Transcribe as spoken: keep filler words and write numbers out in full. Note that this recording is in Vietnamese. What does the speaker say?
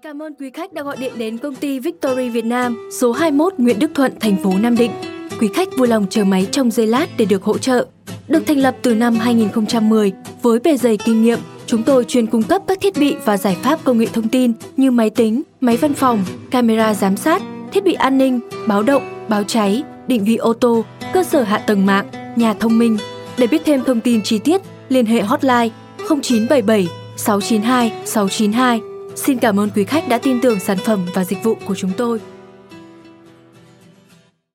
Cảm ơn quý khách đã gọi điện đến công ty Victory Việt Nam, số hai mươi mốt Nguyễn Đức Thuận, thành phố Nam Định. Quý khách vui lòng chờ máy trong giây lát để được hỗ trợ. Được thành lập từ năm hai nghìn không trăm mười, với bề dày kinh nghiệm, chúng tôi chuyên cung cấp các thiết bị và giải pháp công nghệ thông tin như máy tính, máy văn phòng, camera giám sát, thiết bị an ninh, báo động, báo cháy, định vị ô tô, cơ sở hạ tầng mạng, nhà thông minh. Để biết thêm thông tin chi tiết, liên hệ hotline không chín bảy bảy sáu chín hai sáu chín hai. Xin cảm ơn quý khách đã tin tưởng sản phẩm và dịch vụ của chúng tôi.